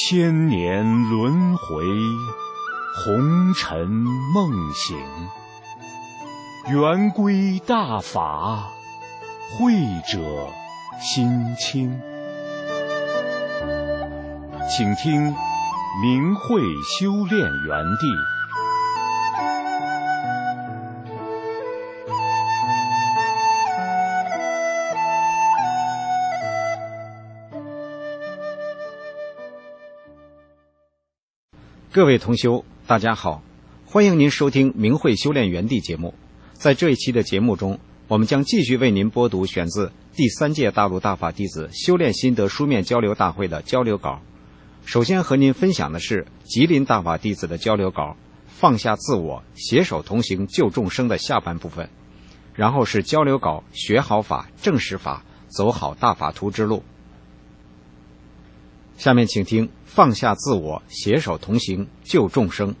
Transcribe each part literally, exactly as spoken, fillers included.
千年轮回，红尘梦醒，圆归大法，慧者心清。请听明慧修炼园地。 各位同修，大家好，欢迎您收听明慧修炼园地节目。在这一期的节目中，我们将继续为您播读选自第三届大陆大法弟子修炼心得书面交流大会的交流稿。首先和您分享的是吉林大法弟子的交流稿，放下自我，携手同行救众生的下半部分。然后是交流稿，学好法，正实法，走好大法图之路。下面请听放下自我，携手同行救众生。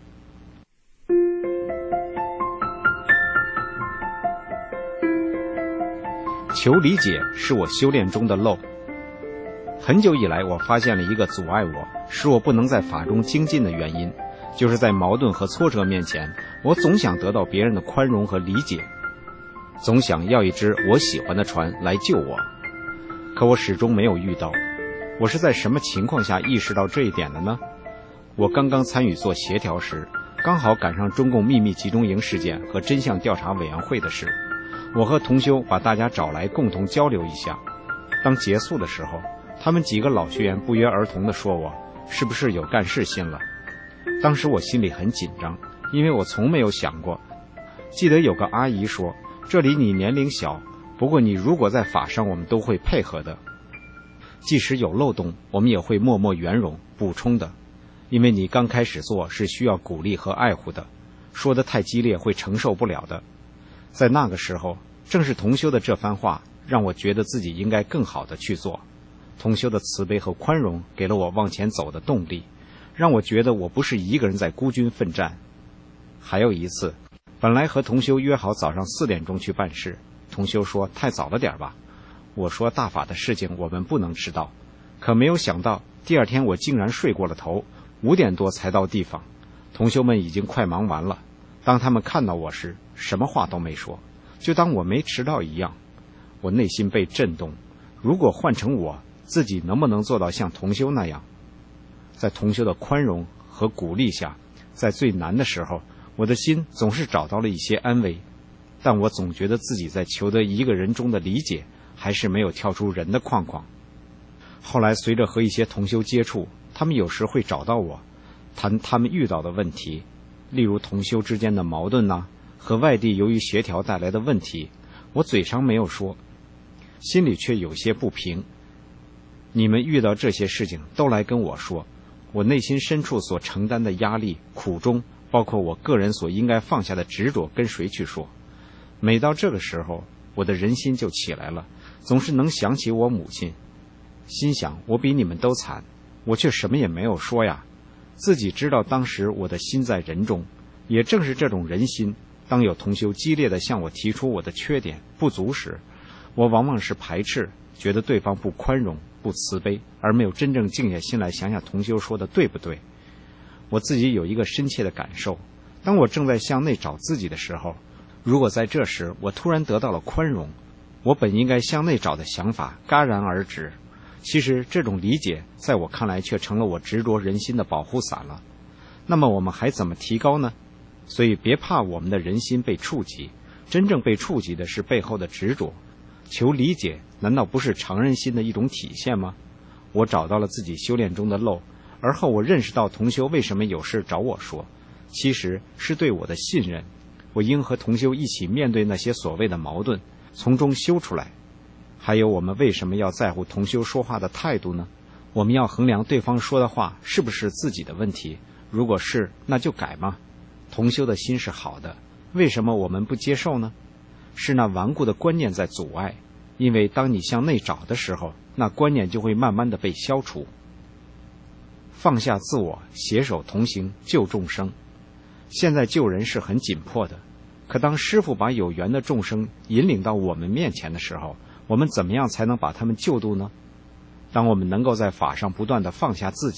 求理解是我修炼中的漏。很久以来，我发现了一个阻碍我，使我不能在法中精进的原因，就是在矛盾和挫折面前，我总想得到别人的宽容和理解，总想要一只我喜欢的船来救我，可我始终没有遇到。我是在什么情况下意识到这一点的呢？我刚刚参与做协调时，刚好赶上中共秘密集中营事件和真相调查委员会的事。我和同修把大家找来共同交流一下。当结束的时候，他们几个老学员不约而同地说我是不是有干事心了。当时我心里很紧张，因为我从没有想过。记得有个阿姨说，这里你年龄小，不过你如果在法上，我们都会配合的。即使有漏洞，我们也会默默圆融补充的，因为你刚开始做是需要鼓励和爱护的，说得太激烈会承受不了的。在那个时候，正是同修的这番话让我觉得自己应该更好的去做。同修的慈悲和宽容给了我往前走的动力，让我觉得我不是一个人在孤军奋战。还有一次，本来和同修约好早上四点钟去办事，同修说太早了点吧。我说大法的事情我们不能迟到，可没有想到第二天我竟然睡过了头，五点多才到地方。同修们已经快忙完了，当他们看到我时，什么话都没说，就当我没迟到一样。我内心被震动，如果换成我，自己能不能做到像同修那样？在同修的宽容和鼓励下，在最难的时候，我的心总是找到了一些安慰，但我总觉得自己在求得一个人中的理解，还是没有跳出人的框框。后来随着和一些同修接触，他们有时会找到我，谈他们遇到的问题，例如同修之间的矛盾呐、啊，和外地由于协调带来的问题，我嘴上没有说，心里却有些不平。你们遇到这些事情都来跟我说，我内心深处所承担的压力、苦衷，包括我个人所应该放下的执着，跟谁去说？每到这个时候，我的人心就起来了，总是能想起我母亲，心想我比你们都惨，我却什么也没有说呀。自己知道当时我的心在人中，也正是这种人心，当有同修激烈地向我提出我的缺点不足时，我往往是排斥，觉得对方不宽容不慈悲，而没有真正静下心来想想同修说的对不对。我自己有一个深切的感受，当我正在向内找自己的时候，如果在这时我突然得到了宽容，我本应该向内找的想法戛然而止。其实这种理解在我看来却成了我执着人心的保护伞了。那么我们还怎么提高呢？所以别怕我们的人心被触及，真正被触及的是背后的执着。求理解难道不是常人心的一种体现吗？我找到了自己修炼中的漏，而后我认识到同修为什么有事找我说，其实是对我的信任。我应和同修一起面对那些所谓的矛盾，从中修出来。还有我们为什么要在乎同修说话的态度呢？我们要衡量对方说的话是不是自己的问题，如果是，那就改嘛。同修的心是好的，为什么我们不接受呢？是那顽固的观念在阻碍，因为当你向内找的时候，那观念就会慢慢的被消除。放下自我，携手同行救众生。现在救人是很紧迫的，可当师父把有缘的众生引领到我们面前的时候，我们怎么样才能把他们救度呢？当我们能够在法上不断地放下自己，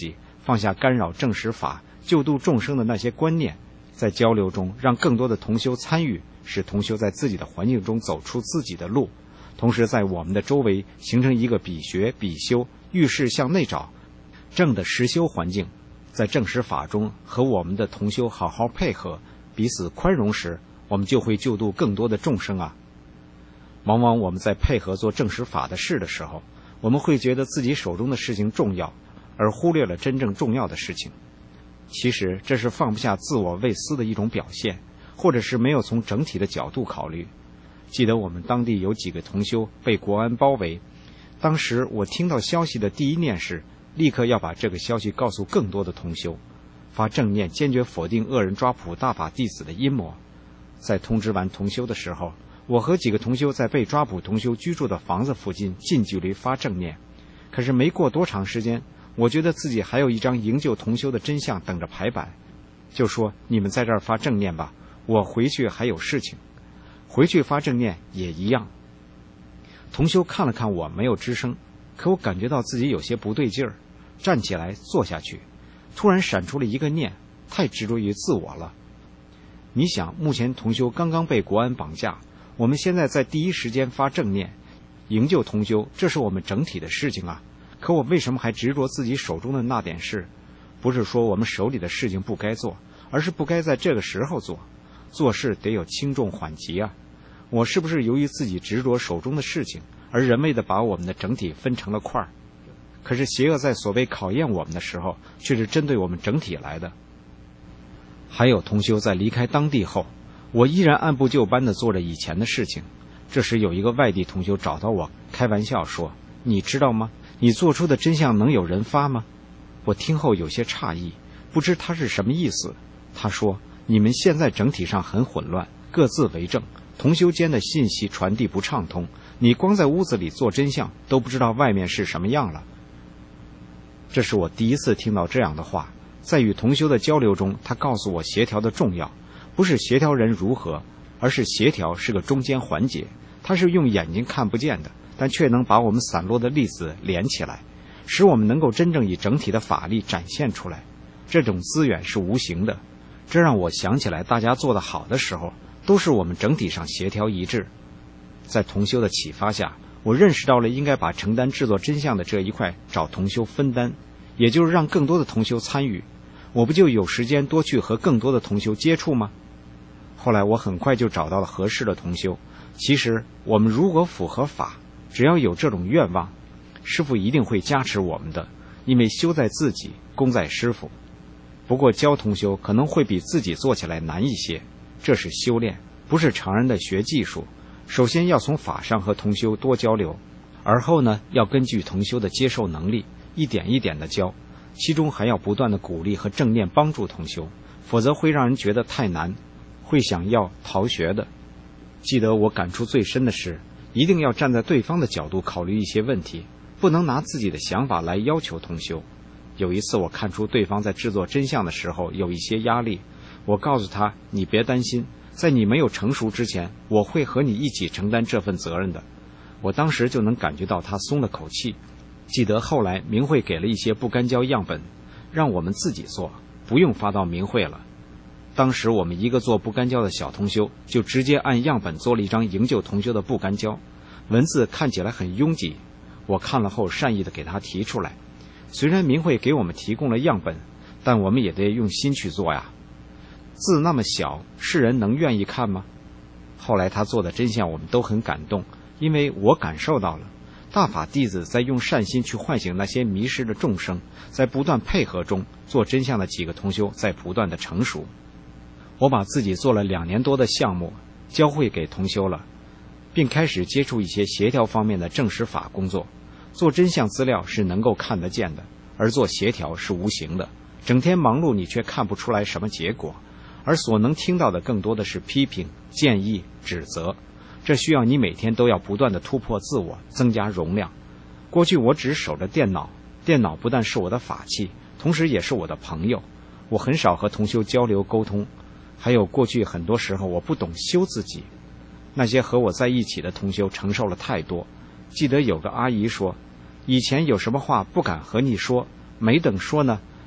放下干扰正实法、救度众生的那些观念，在交流中让更多的同修参与，使同修在自己的环境中走出自己的路，同时在我们的周围形成一个比学比修、遇事向内找正的实修环境。在正实法中和我们的同修好好配合，彼此宽容时，我们就会救度更多的众生啊。往往我们在配合做正实法的事的时候，我们会觉得自己手中的事情重要，而忽略了真正重要的事情。其实这是放不下自我为私的一种表现，或者是没有从整体的角度考虑。记得我们当地有几个同修被国安包围，当时我听到消息的第一念是立刻要把这个消息告诉更多的同修，发正念坚决否定恶人抓捕大法弟子的阴谋。在通知完同修的时候，我和几个同修在被抓捕同修居住的房子附近近距离发正念。可是没过多长时间，我觉得自己还有一张营救同修的真相等着排版，就说你们在这儿发正念吧，我回去还有事情。回去发正念也一样。同修看了看我，没有吱声，可我感觉到自己有些不对劲儿，站起来坐下去，突然闪出了一个念，太执着于自我了。你想，目前同修刚刚被国安绑架，我们现在在第一时间发正念营救同修，这是我们整体的事情啊。可我为什么还执着自己手中的那点事？不是说我们手里的事情不该做，而是不该在这个时候做。做事得有轻重缓急啊。我是不是由于自己执着手中的事情，而人为的把我们的整体分成了块儿？可是邪恶在所谓考验我们的时候，却是针对我们整体来的。还有同修在离开当地后，我依然按部就班地做着以前的事情。这时有一个外地同修找到我，开玩笑说：“你知道吗？你做出的真相能有人发吗？”我听后有些诧异，不知他是什么意思。他说：“你们现在整体上很混乱，各自为政，同修间的信息传递不畅通，你光在屋子里做真相，都不知道外面是什么样了。”这是我第一次听到这样的话。在与同修的交流中，他告诉我协调的重要，不是协调人如何，而是协调是个中间环节，它是用眼睛看不见的，但却能把我们散落的粒子连起来，使我们能够真正以整体的法力展现出来。这种资源是无形的，这让我想起来大家做得好的时候，都是我们整体上协调一致。在同修的启发下，我认识到了应该把承担制作真相的这一块找同修分担，也就是让更多的同修参与，我不就有时间多去和更多的同修接触吗？后来我很快就找到了合适的同修。其实我们如果符合法，只要有这种愿望，师父一定会加持我们的，因为修在自己，功在师父。不过教同修可能会比自己做起来难一些，这是修炼，不是常人的学技术。首先要从法上和同修多交流，而后呢，要根据同修的接受能力，一点一点的教，其中还要不断的鼓励和正念帮助同修，否则会让人觉得太难，会想要逃学的。记得我感触最深的是，一定要站在对方的角度考虑一些问题，不能拿自己的想法来要求同修。有一次我看出对方在制作真相的时候有一些压力，我告诉他，你别担心，在你没有成熟之前，我会和你一起承担这份责任的。我当时就能感觉到他松了口气。记得后来明慧给了一些不干胶样本，让我们自己做，不用发到明慧了。当时我们一个做不干胶的小同修，就直接按样本做了一张营救同修的不干胶，文字看起来很拥挤。我看了后善意的给他提出来，虽然明慧给我们提供了样本，但我们也得用心去做呀。字那么小，世人能愿意看吗？后来他做的真相我们都很感动，因为我感受到了大法弟子在用善心去唤醒那些迷失的众生，在不断配合中，做真相的几个同修在不断的成熟。我把自己做了两年多的项目教会给同修了，并开始接触一些协调方面的正实法工作。做真相资料是能够看得见的，而做协调是无形的，整天忙碌你却看不出来什么结果，而所能听到的更多的是批评、建议、指责。这需要你每天都要不断的突破自我，增加容量。过去我只守着电脑，电脑不但是我的法器，同时也是我的朋友。我很少和同修交流沟通，还有过去很多时候我不懂修自己。那些和我在一起的同修承受了太多。记得有个阿姨说，以前有什么话不敢和你说，没等说呢，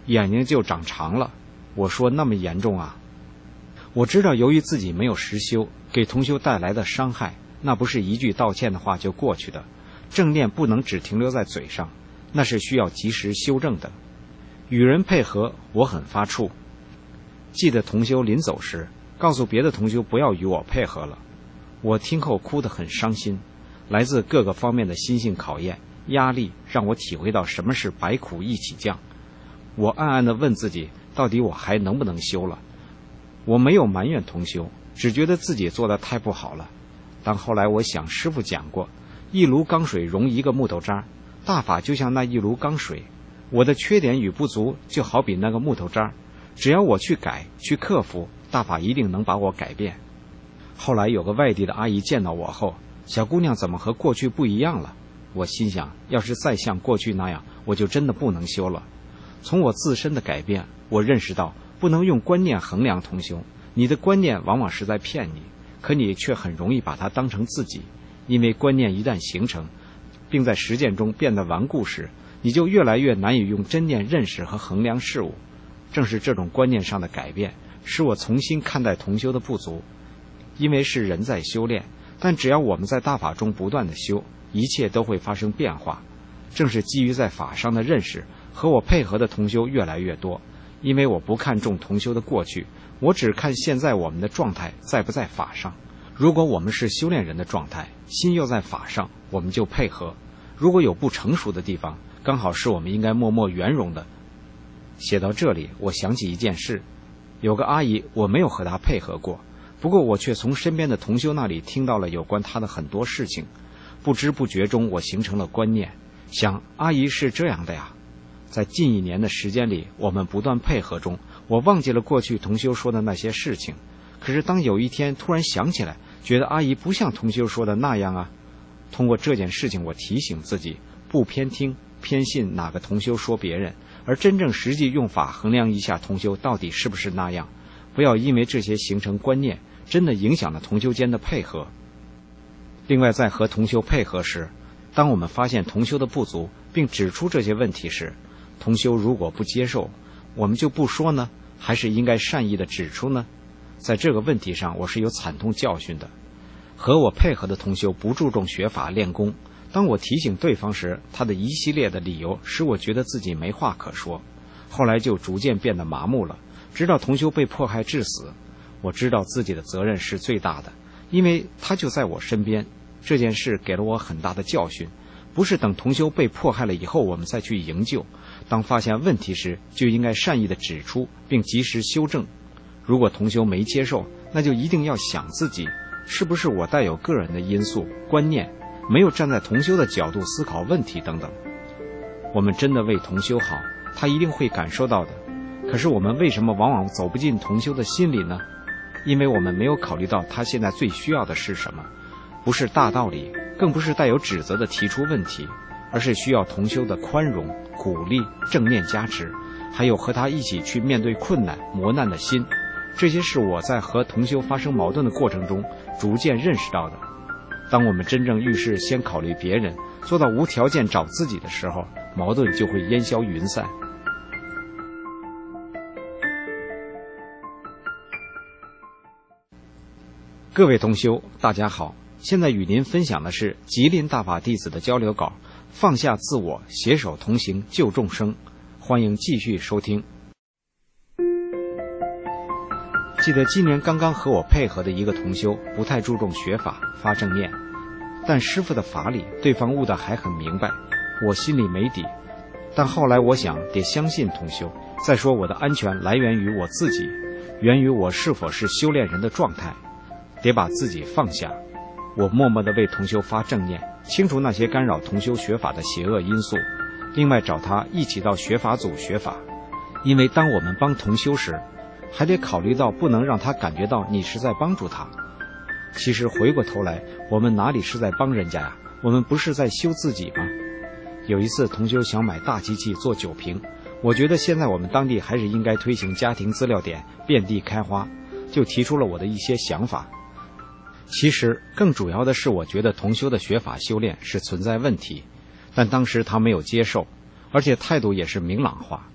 眼睛就长长了。我说那么严重啊？我知道由于自己没有实修，给同修带来的伤害，那不是一句道歉的话就过去的。正念不能只停留在嘴上，那是需要及时修正的。与人配合，我很发怵。记得同修临走时告诉别的同修不要与我配合了，我听后哭得很伤心。来自各个方面的心性考验、压力，让我体会到什么是百苦一起降。我暗暗地问自己，到底我还能不能修了？我没有埋怨同修，只觉得自己做得太不好了。但后来我想，师父讲过，一炉缸水容一个木头渣，大法就像那一炉缸水，我的缺点与不足就好比那个木头渣，只要我去改去克服，大法一定能把我改变。后来有个外地的阿姨见到我后，小姑娘怎么和过去不一样了？我心想，要是再像过去那样，我就真的不能修了。从我自身的改变，我认识到不能用观念衡量同修，你的观念往往是在骗你，可你却很容易把它当成自己。因为观念一旦形成，并在实践中变得顽固时，你就越来越难以用真念认识和衡量事物。正是这种观念上的改变，使我重新看待同修的不足。因为是人在修炼，但只要我们在大法中不断的修，一切都会发生变化。正是基于在法上的认识，和我配合的同修越来越多。因为我不看重同修的过去，我只看现在我们的状态在不在法上。如果我们是修炼人的状态，心又在法上，我们就配合。如果有不成熟的地方，刚好是我们应该默默圆融的。写到这里，我想起一件事，有个阿姨，我没有和她配合过，不过我却从身边的同修那里听到了有关她的很多事情。不知不觉中，我形成了观念，想阿姨是这样的呀。在近一年的时间里，我们不断配合中，我忘记了过去同修说的那些事情。可是当有一天突然想起来，觉得阿姨不像同修说的那样啊。通过这件事情，我提醒自己，不偏听偏信哪个同修说别人，而真正实际用法衡量一下同修到底是不是那样，不要因为这些形成观念，真的影响了同修间的配合。另外，在和同修配合时，当我们发现同修的不足，并指出这些问题时，同修如果不接受，我们就不说呢，还是应该善意的指出呢？在这个问题上，我是有惨痛教训的。和我配合的同修不注重学法练功，当我提醒对方时，他的一系列的理由使我觉得自己没话可说。后来就逐渐变得麻木了，直到同修被迫害致死。我知道自己的责任是最大的，因为他就在我身边。这件事给了我很大的教训，不是等同修被迫害了以后我们再去营救，当发现问题时，就应该善意的指出并及时修正。如果同修没接受，那就一定要想自己，是不是我带有个人的因素、观念，没有站在同修的角度思考问题等等。我们真的为同修好，他一定会感受到的。可是我们为什么往往走不进同修的心里呢？因为我们没有考虑到他现在最需要的是什么，不是大道理，更不是带有指责的提出问题，而是需要同修的宽容、鼓励、正面加持，还有和他一起去面对困难、磨难的心。这些是我在和同修发生矛盾的过程中逐渐认识到的。当我们真正遇事先考虑别人，做到无条件找自己的时候，矛盾就会烟消云散。各位同修，大家好，现在与您分享的是吉林大法弟子的交流稿，放下自我，携手同行救众生。欢迎继续收听。记得今年刚刚和我配合的一个同修不太注重学法发正念，但师父的法理对方悟得还很明白，我心里没底。但后来我想得相信同修，再说我的安全来源于我自己，源于我是否是修炼人的状态，得把自己放下。我默默地为同修发正念，清除那些干扰同修学法的邪恶因素，另外找他一起到学法组学法。因为当我们帮同修时，还得考虑到不能让他感觉到你是在帮助他。其实回过头来，我们哪里是在帮人家呀？我们不是在修自己吗？有一次同修想买大机器做酒瓶，我觉得现在我们当地还是应该推行家庭资料点遍地开花，就提出了我的一些想法。其实更主要的是，我觉得同修的学法修炼是存在问题，但当时他没有接受，而且态度也是明朗化。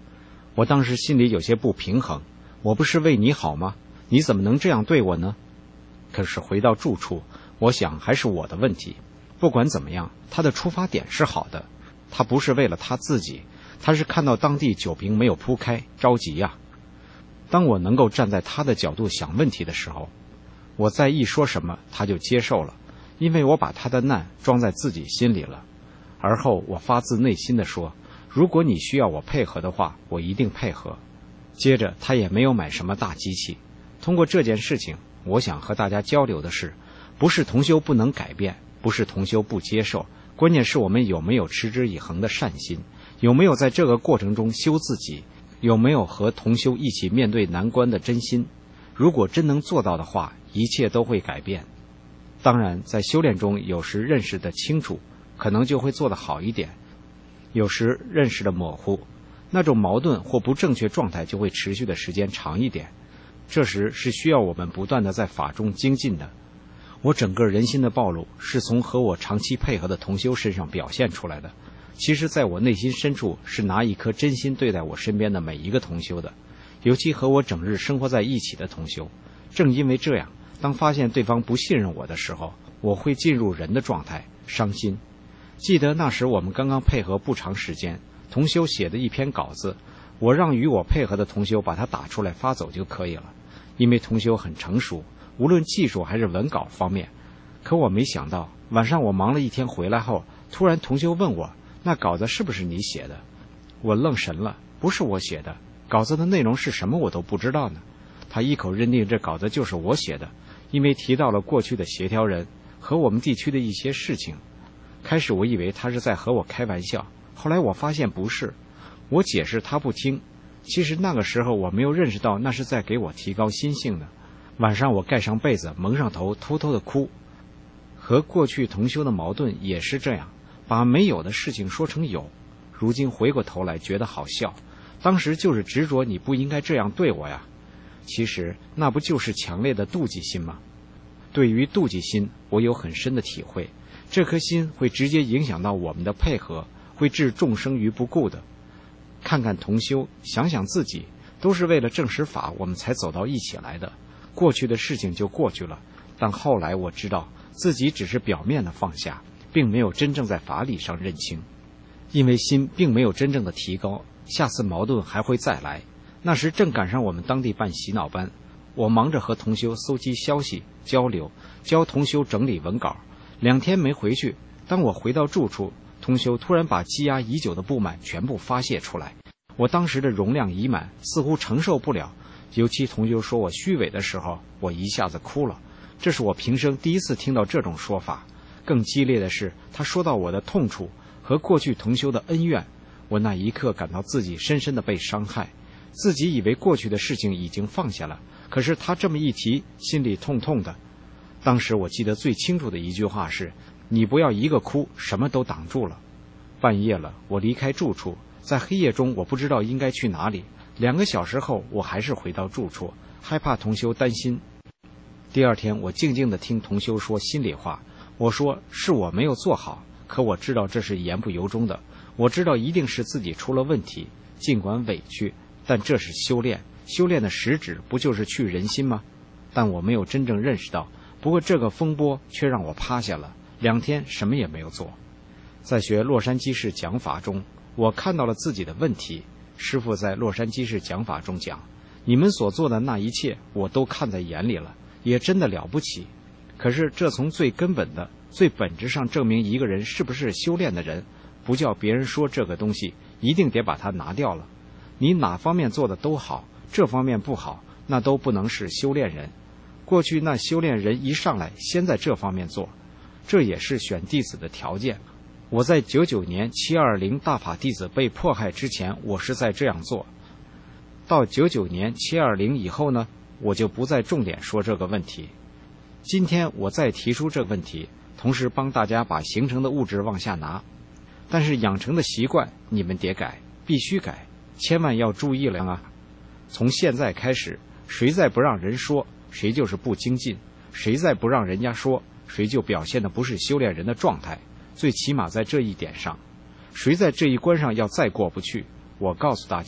我当时心里有些不平衡，我不是为你好吗？你怎么能这样对我呢？可是回到住处，我想还是我的问题。不管怎么样，他的出发点是好的，他不是为了他自己，他是看到当地酒瓶没有铺开，着急呀、啊。当我能够站在他的角度想问题的时候，我再一说什么他就接受了，因为我把他的难装在自己心里了。而后我发自内心地说，如果你需要我配合的话，我一定配合。接着他也没有买什么大机器。通过这件事情，我想和大家交流的是，不是同修不能改变，不是同修不接受，关键是我们有没有持之以恒的善心，有没有在这个过程中修自己，有没有和同修一起面对难关的真心。如果真能做到的话，一切都会改变。当然在修炼中，有时认识得清楚，可能就会做得好一点，有时认识的模糊，那种矛盾或不正确状态就会持续的时间长一点。这时是需要我们不断的在法中精进的。我整个人心的暴露是从和我长期配合的同修身上表现出来的，其实在我内心深处是拿一颗真心对待我身边的每一个同修的，尤其和我整日生活在一起的同修。正因为这样，当发现对方不信任我的时候，我会进入人的状态，伤心。记得那时我们刚刚配合不长时间，同修写的一篇稿子，我让与我配合的同修把它打出来发走就可以了，因为同修很成熟，无论技术还是文稿方面。可我没想到，晚上我忙了一天回来后，突然同修问我，那稿子是不是你写的？我愣神了，不是我写的，稿子的内容是什么我都不知道呢。他一口认定这稿子就是我写的，因为提到了过去的协调人和我们地区的一些事情。开始我以为他是在和我开玩笑，后来我发现不是，我解释他不听。其实那个时候我没有认识到那是在给我提高心性的。晚上我盖上被子，蒙上头，偷偷的哭。和过去同修的矛盾也是这样，把没有的事情说成有。如今回过头来觉得好笑，当时就是执着你不应该这样对我呀。其实那不就是强烈的妒忌心吗？对于妒忌心，我有很深的体会，这颗心会直接影响到我们的配合，会置众生于不顾的。看看同修，想想自己，都是为了证实法我们才走到一起来的。过去的事情就过去了，但后来我知道自己只是表面的放下，并没有真正在法理上认清。因为心并没有真正的提高，下次矛盾还会再来。那时正赶上我们当地办洗脑班，我忙着和同修搜集消息交流，教同修整理文稿。两天没回去，当我回到住处，同修突然把积压已久的不满全部发泄出来。我当时的容量已满，似乎承受不了。尤其同修说我虚伪的时候，我一下子哭了。这是我平生第一次听到这种说法。更激烈的是，他说到我的痛处和过去同修的恩怨，我那一刻感到自己深深的被伤害。自己以为过去的事情已经放下了，可是他这么一提，心里痛痛的。当时我记得最清楚的一句话是，你不要一个哭，什么都挡住了。半夜了，我离开住处，在黑夜中我不知道应该去哪里。两个小时后，我还是回到住处，害怕同修担心。第二天，我静静地听同修说心里话。我说是我没有做好，可我知道这是言不由衷的，我知道一定是自己出了问题，尽管委屈，但这是修炼，修炼的实质不就是去人心吗？但我没有真正认识到，不过这个风波却让我趴下了，两天什么也没有做。在学洛杉矶市讲法中，我看到了自己的问题。师父在洛杉矶市讲法中讲，你们所做的那一切我都看在眼里了，也真的了不起。可是这从最根本的最本质上证明一个人是不是修炼的人，不叫别人说这个东西一定得把它拿掉了。你哪方面做的都好，这方面不好，那都不能是修炼人。过去那修炼人一上来先在这方面做，这也是选弟子的条件。我在九九年七二零大法弟子被迫害之前，我是在这样做。到九九年七二零以后呢，我就不再重点说这个问题。今天我再提出这个问题，同时帮大家把形成的物质往下拿。但是养成的习惯你们得改，必须改，千万要注意了啊！从现在开始，谁再不让人说，谁就是不精进；谁再不让人家说，谁就表现的不是修炼人的状态。最起码在这一点上，谁在这一关上要再过不去，我告诉大家，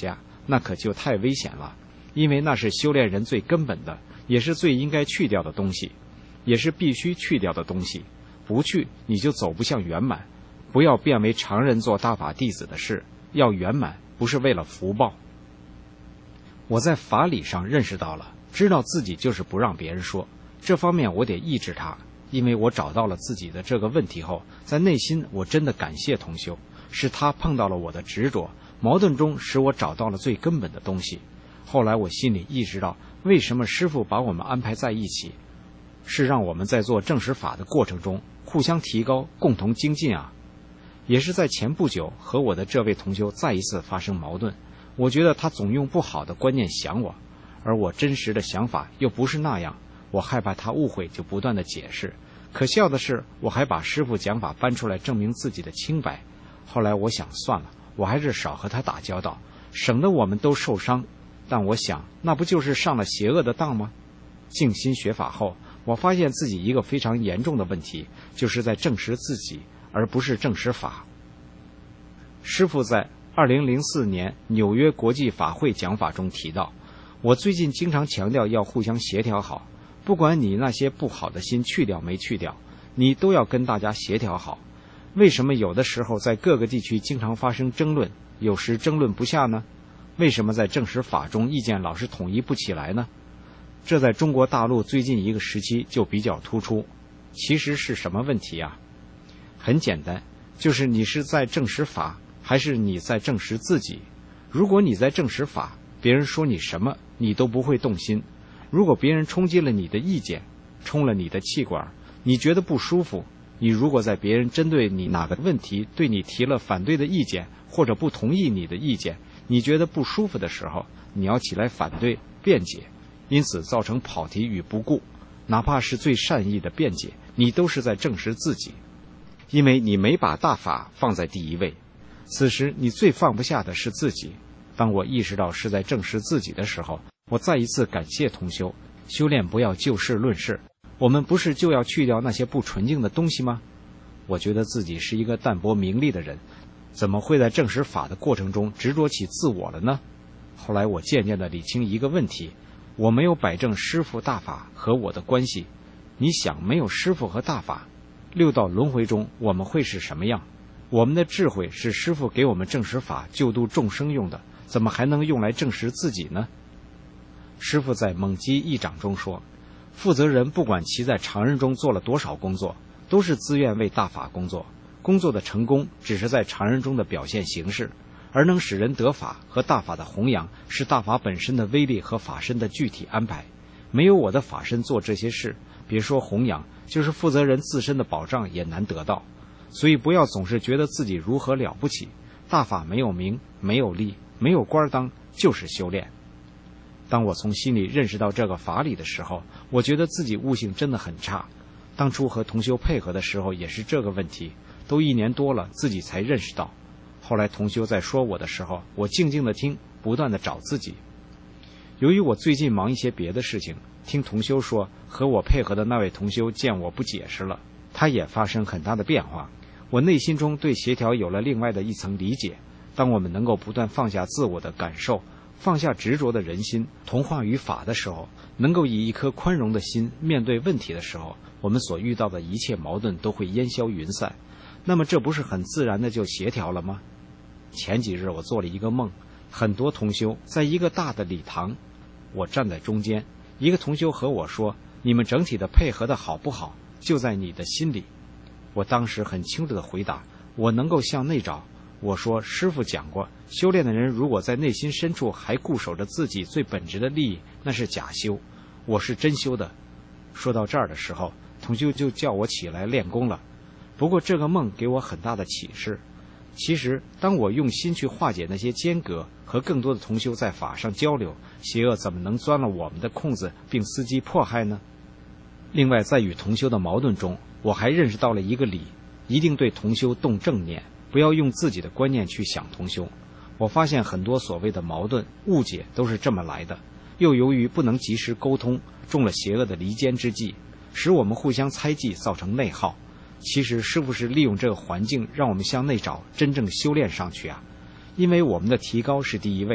那可就太危险了，因为那是修炼人最根本的，也是最应该去掉的东西，也是必须去掉的东西。不去，你就走不向圆满。不要变为常人做大法弟子的事，要圆满，不是为了福报。我在法理上认识到了，知道自己就是不让别人说，这方面我得抑制它。因为我找到了自己的这个问题后，在内心我真的感谢同修，是他碰到了我的执着，矛盾中使我找到了最根本的东西。后来我心里意识到，为什么师父把我们安排在一起，是让我们在做正实法的过程中互相提高，共同精进啊。也是在前不久和我的这位同修再一次发生矛盾，我觉得他总用不好的观念想我，而我真实的想法又不是那样，我害怕他误会，就不断的解释。可笑的是，我还把师父讲法搬出来证明自己的清白。后来我想算了，我还是少和他打交道，省得我们都受伤。但我想，那不就是上了邪恶的当吗？静心学法后，我发现自己一个非常严重的问题，就是在证实自己，而不是证实法。师父在二零零四年纽约国际法会讲法中提到，我最近经常强调要互相协调好，不管你那些不好的心去掉没去掉，你都要跟大家协调好。为什么有的时候在各个地区经常发生争论，有时争论不下呢？为什么在证实法中意见老是统一不起来呢？这在中国大陆最近一个时期就比较突出。其实是什么问题啊？很简单，就是你是在证实法，还是你在证实自己？如果你在证实法，别人说你什么，你都不会动心。如果别人冲击了你的意见，冲了你的气管，你觉得不舒服，你如果在别人针对你哪个问题对你提了反对的意见，或者不同意你的意见，你觉得不舒服的时候，你要起来反对辩解，因此造成跑题与不顾。哪怕是最善意的辩解，你都是在证实自己，因为你没把大法放在第一位。此时你最放不下的是自己。当我意识到是在证实自己的时候，我再一次感谢同修。修炼不要就事论事，我们不是就要去掉那些不纯净的东西吗？我觉得自己是一个淡泊名利的人，怎么会在证实法的过程中执着起自我了呢？后来我渐渐地理清一个问题，我没有摆正师父大法和我的关系。你想，没有师父和大法，六道轮回中我们会是什么样？我们的智慧是师父给我们证实法救度众生用的，怎么还能用来证实自己呢？师父在蒙基一掌中说，负责人不管其在常人中做了多少工作，都是自愿为大法工作，工作的成功只是在常人中的表现形式，而能使人得法和大法的弘扬，是大法本身的威力和法身的具体安排。没有我的法身做这些事，别说弘扬，就是负责人自身的保障也难得到。所以不要总是觉得自己如何了不起，大法没有名，没有利，没有官当，就是修炼。当我从心里认识到这个法理的时候，我觉得自己悟性真的很差。当初和同修配合的时候也是这个问题，都一年多了，自己才认识到。后来同修在说我的时候，我静静地听，不断地找自己。由于我最近忙一些别的事情，听同修说和我配合的那位同修见我不解释了，他也发生很大的变化。我内心中对协调有了另外的一层理解。当我们能够不断放下自我的感受，放下执着的人心，同化于法的时候，能够以一颗宽容的心面对问题的时候，我们所遇到的一切矛盾都会烟消云散。那么这不是很自然的就协调了吗？前几日我做了一个梦，很多同修在一个大的礼堂，我站在中间，一个同修和我说，你们整体的配合的好不好，就在你的心里。我当时很清楚的回答，我能够向内找。我说，师父讲过，修炼的人如果在内心深处还固守着自己最本质的利益，那是假修，我是真修的。说到这儿的时候，同修就叫我起来练功了。不过这个梦给我很大的启示。其实当我用心去化解那些间隔，和更多的同修在法上交流，邪恶怎么能钻了我们的空子并伺机迫害呢？另外，在与同修的矛盾中，我还认识到了一个理，一定对同修动正念，不要用自己的观念去想同修。我发现很多所谓的矛盾误解都是这么来的，又由于不能及时沟通，中了邪恶的离间之计，使我们互相猜忌，造成内耗。其实师父是利用这个环境让我们向内找，真正修炼上去啊。因为我们的提高是第一位的，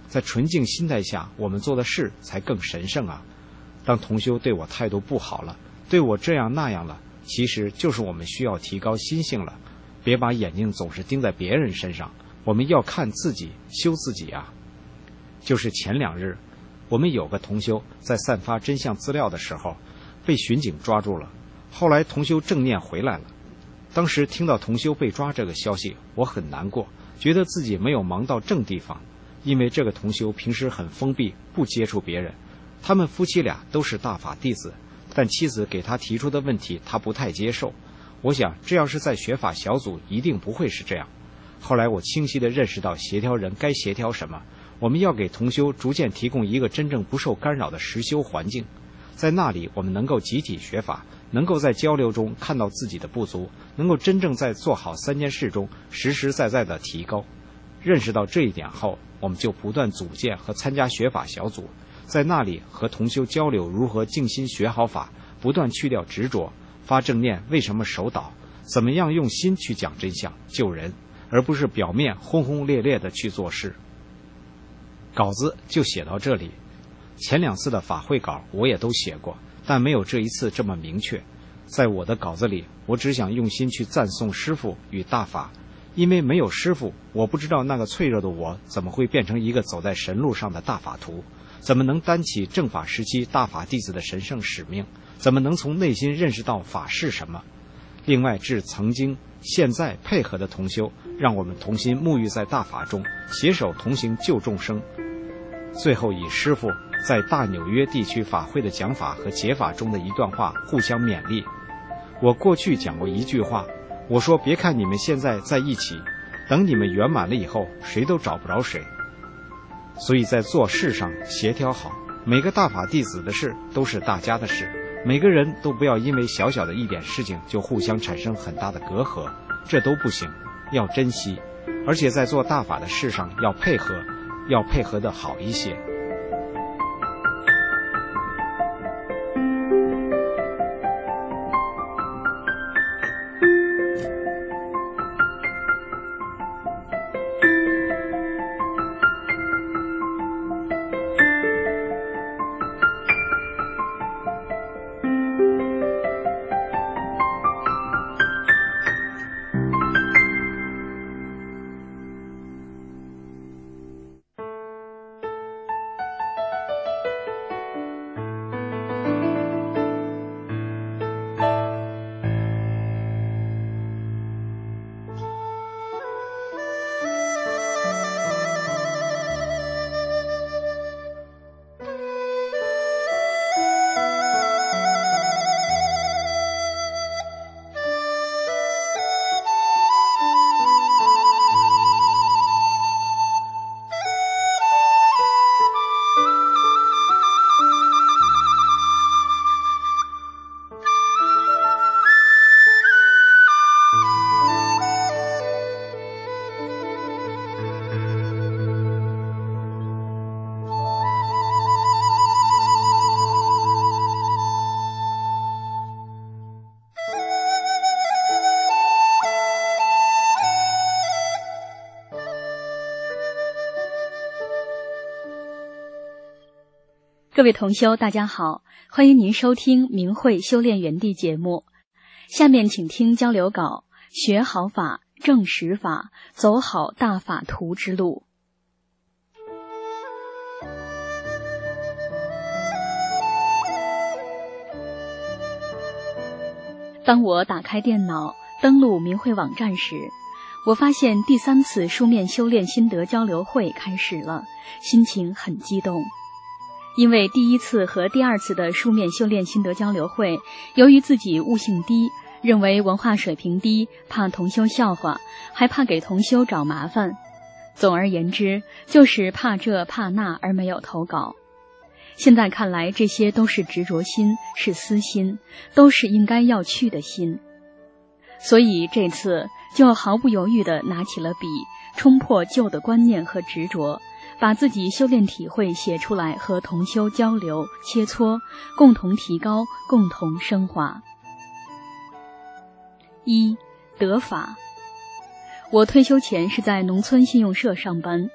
在纯净心态下，我们做的事才更神圣啊。当同修对我态度不好了，对我这样那样了，其实就是我们需要提高心性了。别把眼睛总是盯在别人身上，我们要看自己，修自己啊。就是前两日，我们有个同修在散发真相资料的时候，被巡警抓住了。后来同修正念回来了。当时听到同修被抓这个消息，我很难过，觉得自己没有忙到正地方。因为这个同修平时很封闭，不接触别人。他们夫妻俩都是大法弟子，但妻子给他提出的问题他不太接受。我想这要是在学法小组一定不会是这样。后来我清晰地认识到协调人该协调什么，我们要给同修逐渐提供一个真正不受干扰的实修环境。在那里我们能够集体学法，能够在交流中看到自己的不足，能够真正在做好三件事中实实在在地提高。认识到这一点后，我们就不断组建和参加学法小组，在那里和同修交流如何静心学好法，不断去掉执着，发正念为什么守导，怎么样用心去讲真相救人，而不是表面轰轰烈烈的去做事。稿子就写到这里。前两次的法会稿我也都写过，但没有这一次这么明确。在我的稿子里，我只想用心去赞颂师父与大法，因为没有师父，我不知道那个脆弱的我怎么会变成一个走在神路上的大法徒，怎么能担起正法时期大法弟子的神圣使命，怎么能从内心认识到法是什么。另外，致曾经现在配合的同修，让我们同心沐浴在大法中，携手同行救众生。最后以师父在大纽约地区法会的讲法和解法中的一段话互相勉励。我过去讲过一句话，我说别看你们现在在一起，等你们圆满了以后，谁都找不着谁。所以在做事上协调好，每个大法弟子的事都是大家的事，每个人都不要因为小小的一点事情就互相产生很大的隔阂，这都不行，要珍惜。而且在做大法的事上要配合，要配合的好一些。 各位同修，大家好，欢迎您收听明慧修炼园地节目。下面请听交流稿：学好法，正实法，走好大法途之路。当我打开电脑，登录明慧网站时，我发现第三次书面修炼心得交流会开始了，心情很激动。因为第一次和第二次的书面修炼心得交流会，由于自己悟性低，认为文化水平低，怕同修笑话，还怕给同修找麻烦。总而言之，就是怕这怕那而没有投稿。现在看来，这些都是执着心，是私心，都是应该要去的心。所以这次就毫不犹豫地拿起了笔，冲破旧的观念和执着，把自己修炼体会写出来，和同修交流切磋，共同提高，共同升华。一、得法。我退休前是在农村信用社上班，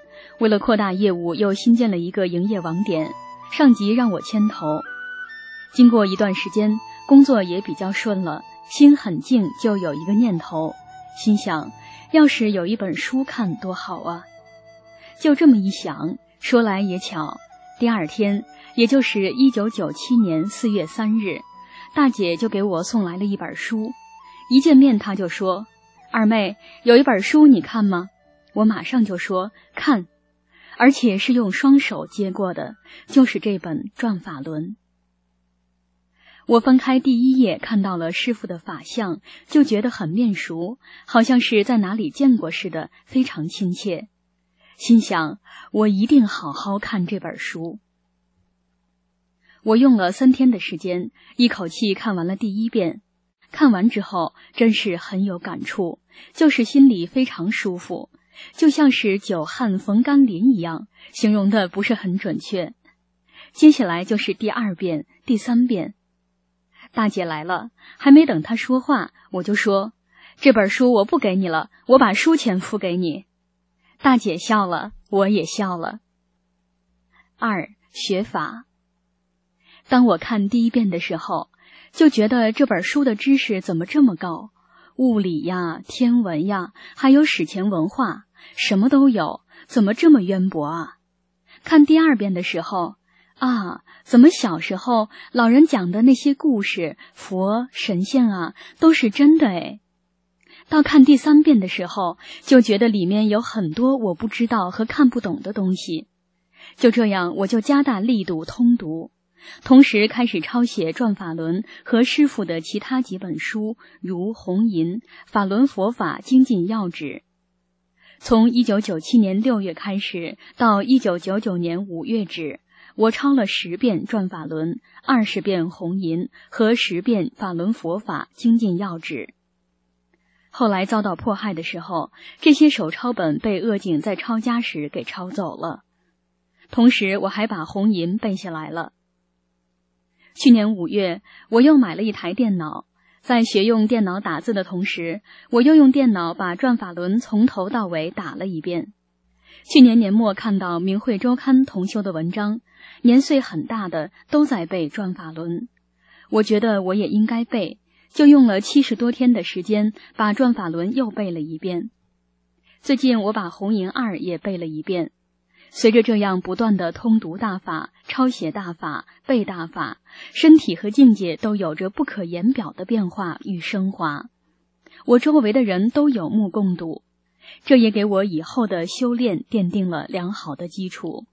为了扩大业务，又新建了一个营业网点，上级让我牵头。经过一段时间，工作也比较顺了，心很静，就有一个念头，心想要是有一本书看多好啊。就这么一想，说来也巧，第二天，也就是一九九七年四月三日，大姐就给我送来了一本书。一见面她就说：“二妹，有一本书你看吗？”我马上就说看，而且是用双手接过的，就是这本《转法轮》。我翻开第一页，看到了师父的法相，就觉得很面熟，好像是在哪里见过似的，非常亲切。心想，我一定好好看这本书。我用了三天的时间，一口气看完了第一遍。看完之后，真是很有感触，就是心里非常舒服，就像是久旱逢甘霖一样，形容的不是很准确。接下来就是第二遍、第三遍。大姐来了，还没等她说话，我就说：“这本书我不给你了，我把书钱付给你。”大姐笑了，我也笑了。二、学法。当我看第一遍的时候，就觉得这本书的知识怎么这么高，物理呀、天文呀，还有史前文化，什么都有，怎么这么渊博啊？看第二遍的时候，啊，怎么小时候老人讲的那些故事，佛、神仙啊，都是真的诶。到看第三遍的时候，就觉得里面有很多我不知道和看不懂的东西。就这样，我就加大力度通读，同时开始抄写《转法轮》和师父的其他几本书，如《红银》《法轮佛法精进要旨》。从一九九七年六月开始，到一九九九年五月止，我抄了十遍《转法轮》，二十遍《红银》和十遍《法轮佛法精进要旨》。后来遭到迫害的时候，这些手抄本被恶警在抄家时给抄走了。同时，我还把《红银》背下来了。去年五月，我又买了一台电脑，在学用电脑打字的同时，我又用电脑把《转法轮》从头到尾打了一遍。去年年末看到《明慧周刊》同修的文章，年岁很大的都在背《转法轮》，我觉得我也应该背，就用了七十多天的时间把《转法轮》又背了一遍。最近我把《红银二》也背了一遍。随着这样不断的通读大法、抄写大法、背大法，身体和境界都有着不可言表的变化与升华。我周围的人都有目共睹，这也给我以后的修炼奠定了良好的基础。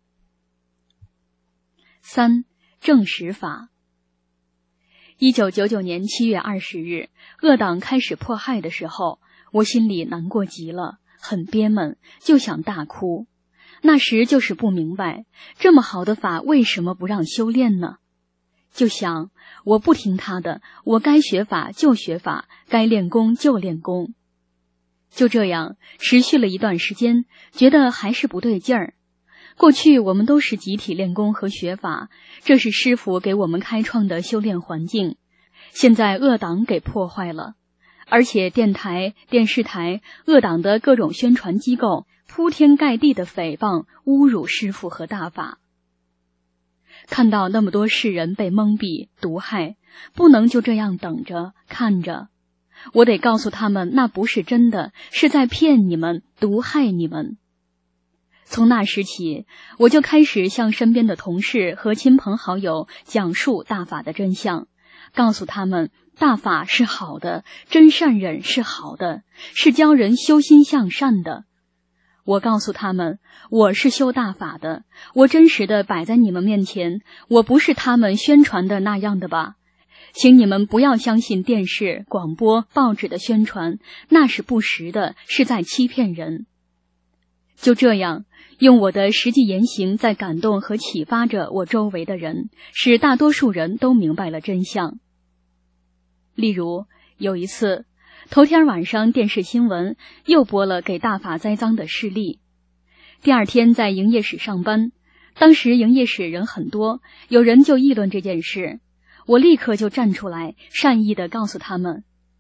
三、正实法。一九九九年七月二十日，恶党开始迫害的时候，我心里难过极了，很憋闷，就想大哭。那时就是不明白，这么好的法为什么不让修炼呢？就想，我不听他的，我该学法就学法，该练功就练功。就这样持续了一段时间，觉得还是不对劲儿。过去我们都是集体练功和学法，这是师父给我们开创的修炼环境，现在恶党给破坏了，而且电台、电视台、恶党的各种宣传机构铺天盖地的诽谤、侮辱师父和大法。看到那么多世人被蒙蔽、毒害，不能就这样等着、看着。我得告诉他们，那不是真的，是在骗你们、毒害你们。从那时起，我就开始向身边的同事和亲朋好友讲述大法的真相，告诉他们大法是好的，真善忍是好的，是教人修心向善的。我告诉他们，我是修大法的，我真实的摆在你们面前，我不是他们宣传的那样的吧？请你们不要相信电视、广播、报纸的宣传，那是不实的，是在欺骗人。就这样，用我的实际言行在感动和启发着我周围的人，使大多数人都明白了真相。例如，有一次，头天晚上电视新闻又播了给大法栽赃的事例。第二天在营业室上班，当时营业室人很多，有人就议论这件事，我立刻就站出来，善意地告诉他们：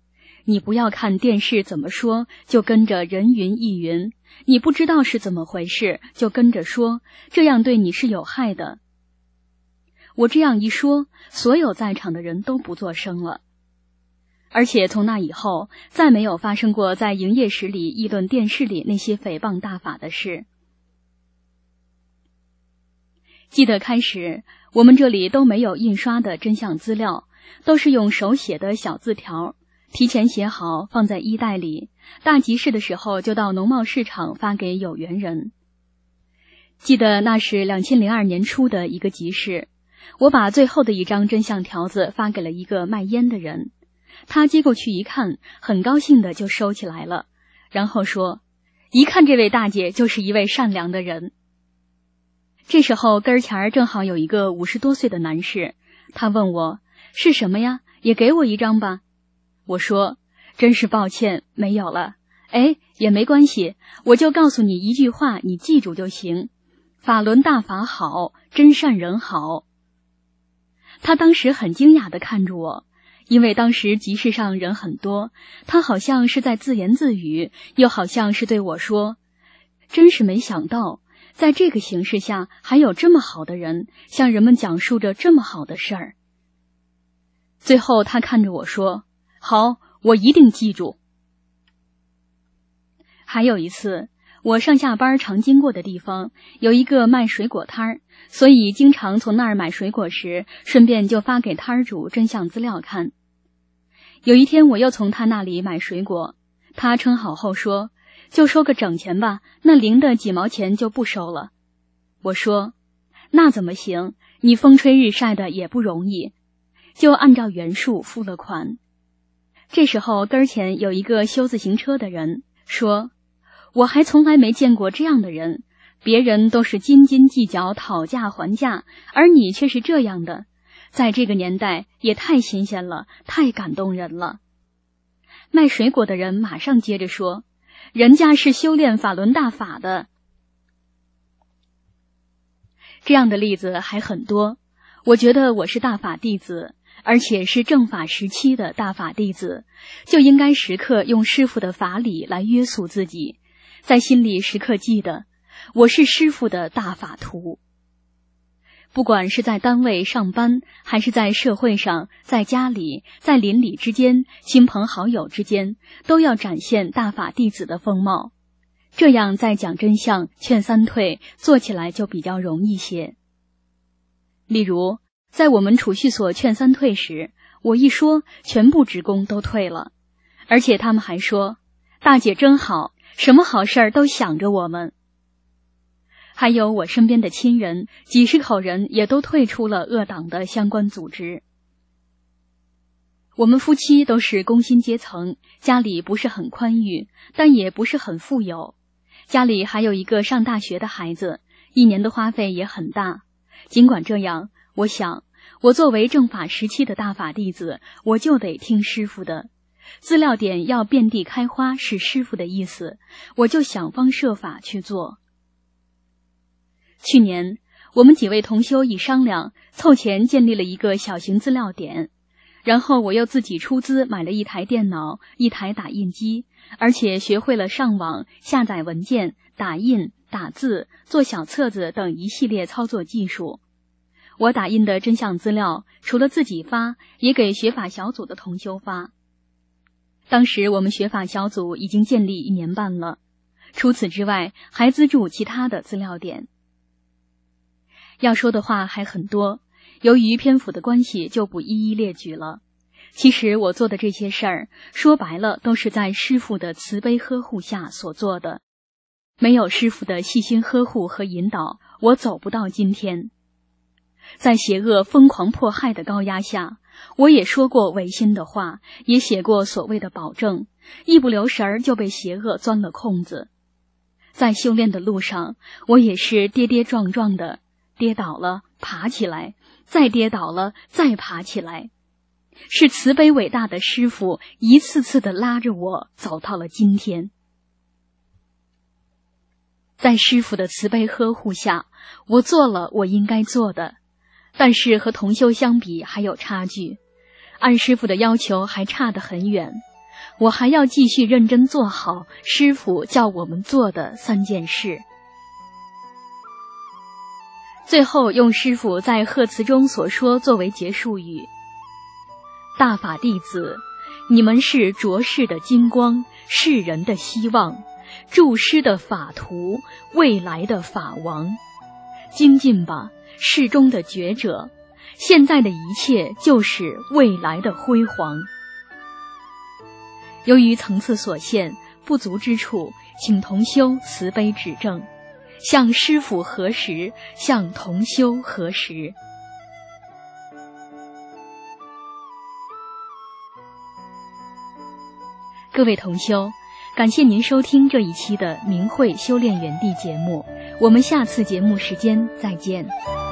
你不要看电视怎么说，就跟着人云亦云，你不知道是怎么回事，就跟着说，这样对你是有害的。我这样一说，所有在场的人都不作声了。而且从那以后，再没有发生过在营业室里议论电视里那些诽谤大法的事。记得开始，我们这里都没有印刷的真相资料，都是用手写的小字条，提前写好放在衣袋里，大集市的时候就到农贸市场发给有缘人。记得那是两千零二年初的一个集市，我把最后的一张真相条子发给了一个卖烟的人，他接过去一看，很高兴的就收起来了，然后说，一看这位大姐就是一位善良的人。这时候跟前儿正好有一个五十多岁的男士，他问我，是什么呀？也给我一张吧。我说，真是抱歉，没有了。哎，也没关系，我就告诉你一句话，你记住就行。法轮大法好，真善人好。他当时很惊讶地看着我，因为当时集市上人很多，他好像是在自言自语，又好像是对我说，真是没想到，在这个形势下还有这么好的人，向人们讲述着这么好的事儿。最后他看着我说，好，我一定记住。还有一次，我上下班常经过的地方有一个卖水果摊儿，所以经常从那儿买水果时，顺便就发给摊儿主真相资料看。有一天我又从他那里买水果，他称好后说，就收个整钱吧，那零的几毛钱就不收了。我说，那怎么行，你风吹日晒的也不容易，就按照原数付了款。这时候跟前有一个修自行车的人说，我还从来没见过这样的人，别人都是斤斤计较讨价还价，而你却是这样的，在这个年代也太新鲜了，太感动人了。卖水果的人马上接着说，人家是修炼法轮大法的。这样的例子还很多，我觉得我是大法弟子，而且是正法时期的大法弟子，就应该时刻用师父的法理来约束自己，在心里时刻记得，我是师父的大法徒。不管是在单位上班，还是在社会上，在家里，在邻里之间，亲朋好友之间，都要展现大法弟子的风貌，这样在讲真相、劝三退做起来就比较容易些。例如在我们储蓄所劝三退时，我一说，全部职工都退了，而且他们还说，大姐真好，什么好事儿都想着我们。还有我身边的亲人，几十口人也都退出了恶党的相关组织。我们夫妻都是工薪阶层，家里不是很宽裕，但也不是很富有，家里还有一个上大学的孩子，一年的花费也很大。尽管这样，我想我作为正法时期的大法弟子，我就得听师父的，资料点要遍地开花是师父的意思，我就想方设法去做。去年我们几位同修一商量，凑钱建立了一个小型资料点，然后我又自己出资买了一台电脑，一台打印机，而且学会了上网、下载文件、打印、打字、做小册子等一系列操作技术。我打印的真相资料除了自己发，也给学法小组的同修发。当时我们学法小组已经建立一年半了，除此之外还资助其他的资料点。要说的话还很多，由于篇幅的关系就不一一列举了。其实我做的这些事儿，说白了都是在师父的慈悲呵护下所做的。没有师父的细心呵护和引导，我走不到今天。在邪恶疯狂迫害的高压下，我也说过违心的话，也写过所谓的保证，一不留神儿就被邪恶钻了空子。在修炼的路上，我也是跌跌撞撞的，跌倒了爬起来，再跌倒了再爬起来，是慈悲伟大的师父一次次地拉着我走到了今天。在师父的慈悲呵护下，我做了我应该做的，但是和同修相比还有差距，按师父的要求还差得很远。 我还要继续认真做好师父叫我们做的三件事。最后用师父在贺词中所说作为结束语：大法弟子，你们是浊世的金光，世人的希望，助师的法途，未来的法王。精进吧，世中的觉者，现在的一切就是未来的辉煌。由于层次所限，不足之处，请同修慈悲指正，向师父核实，向同修核实。各位同修，感谢您收听这一期的明慧修炼园地节目，我们下次节目时间再见。